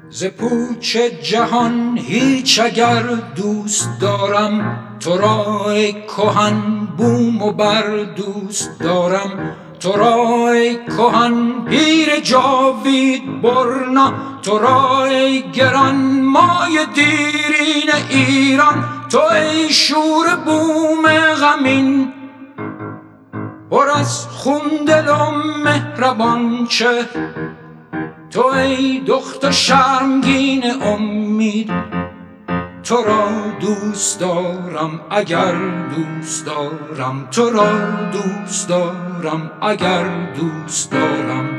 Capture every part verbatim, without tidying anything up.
ز پوچ جهان هیچ اگر دوست دارم، تو را ای کهن بوم و بر دوست دارم. تو را ای کهن پیر جاوید برنا، تو را ای گران مایه دیرین ایران. تو ای شور بوم غمین پر از خون دل و مهربان چهر، تو ای دختر شرمگین امید. تو را دوست دارم اگر دوست دارم، تو را دوست دارم اگر دوست دارم.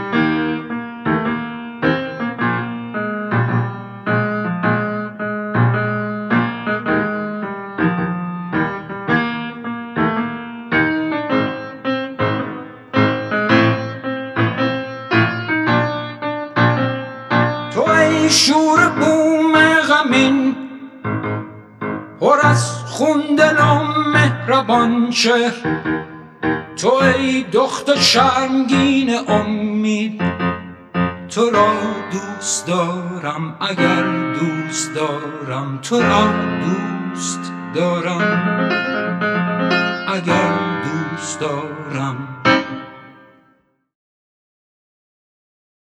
تو ای شور بوم غمین پر از خون دل و مهربان چهر، تو ای دختر شرمگین امید. تو را دوست دارم اگر دوست دارم، تو را دوست دارم اگر دوست دارم.